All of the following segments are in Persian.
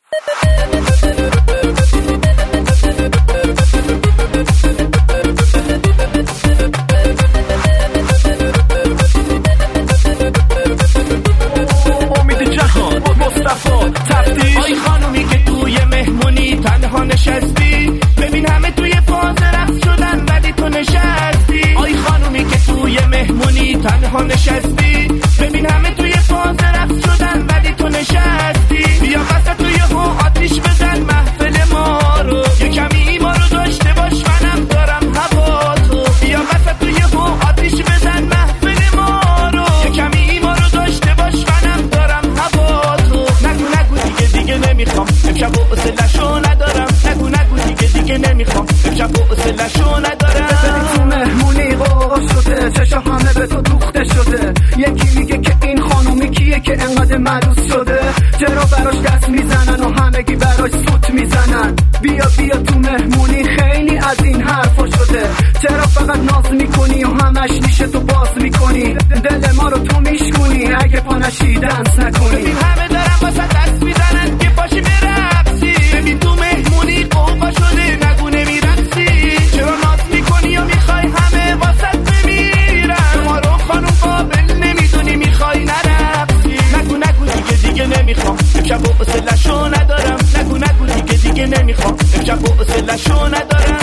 امید جهان مصطفی تفتیش. آی خانومی که توی مهمونی تنها نشستی، ببین همه توی فاز رقص شدن ولی تو نشستی. آی خانومی که توی مهمونی تنها نشستی، ببین همه توی فاز رقص شدن ولی تو نشستی. بیا وسط توی ها آتیش بزن محفل ما رو، یه کمی ما رو داشته باش منم دارم هوا تو. بیا وسط توی ها آتیش بزن محفل ما رو، یه کمی ما رو داشته باش منم دارم هوا تو. نگو دیگه نمیخوام امشب حوصله‌شو ندارم. نگو دیگه نمیخوام امشب حوصله‌شو ندارم. تو مهمونی قوقا شده، چشا همه به تو دوخته شده. یکی میگه که این خانومی کیه که انقدر ملوس شده، چرا براش دست میزنن و همگی براش سوت میزنن. بیا تو مهمونی خیلی از این حرفا شده، چرا فقط ناز میکنی و همش نیشه تو باز میکنی. دل ما رو تو میشکنی اگه پانشی دنس نکنی. ببین همه دارن واسه دست میزنن که پاشی برقصی. ببین تو مهمونی قوقا شده نگو نمیرقصی. چرا ناز میکنی و میخوای همه واسه بمیرن. ما رو خانوم قابل نمیدونی میخوای نرقصی. نگو دیگه نمیخوام امشب حوصله‌شو ندارم. نگو دیگه نمیخوام امشب حوصله‌شو ندارم.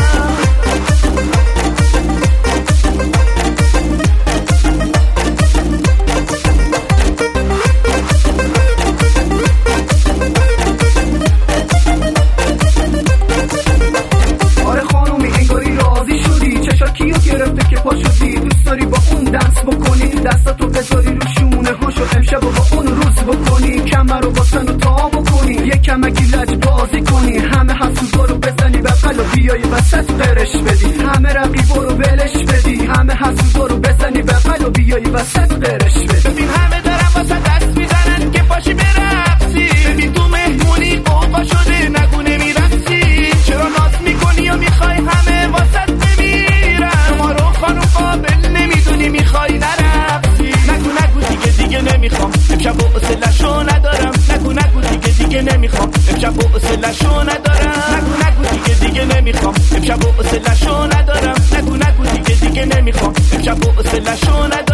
کیو گرفته که پا شدی، دوست داری با اون دنس بکنی، دستاتو بذاری رو شونه هاشو امشب با اون روز بکنی، کمر رو با سن و تا بکنی، یه کمکی لج بازی کنی، همه حسودا رو بزنی بغل و بیای وسط قرش بدی، همه رقیبا رو ولش بدی، همه حسودا رو بزنی بغل و بیای وسط قرش بدی. ببین همه دارن واسه دست میزنن که پاشی برقصی. ببین تو مهمونی قوقا شده نگو نمیرقصی. چرا ناز میکنی و میخوای همه واسه خانوم قابل نمیدونی میخوای نرقصی. نگو دیگه نمیخوام امشب حوصله‌شو ندارم. نگو دیگه نمیخوام امشب حوصله‌شو ندارم. نگو دیگه نمیخوام امشب حوصله‌شو ندارم. نگو دیگه نمیخوام امشب حوصله‌شو ندارم.